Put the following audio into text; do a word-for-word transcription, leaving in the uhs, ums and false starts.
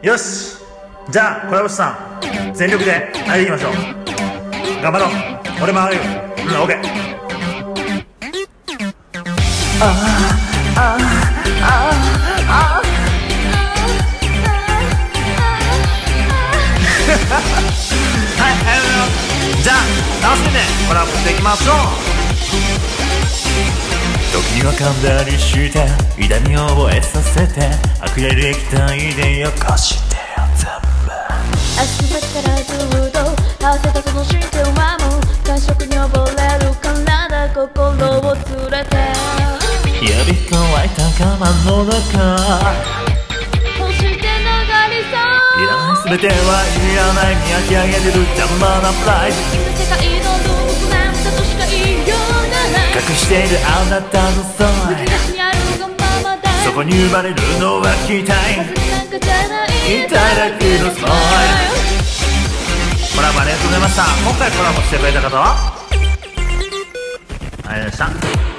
よし、じゃあ小籔さん全力であれいきましょう。頑張ろう。俺も上がるよ。うん、オッケー。ああああああはい、ありがとうございます。じゃあ楽しんでコラボしていきましょう。時には噛んだりして痛みを覚えさせて溢れる液体でよこしてよ全部。 足先からずっと合わせたその心境はもう感触に溺れる体心を連れて指乾いた我慢の中そして流りそういらない全てはいらない見上げ上げてる邪魔なプライド世界のループなんだとしか言いようがない隠しているあなたのソイむき出しにあるがままだそこに生まれるのは期待なんかじゃないいただきのソイコラボありがとうございました。今回コラボしてくれた方はありがとうございました。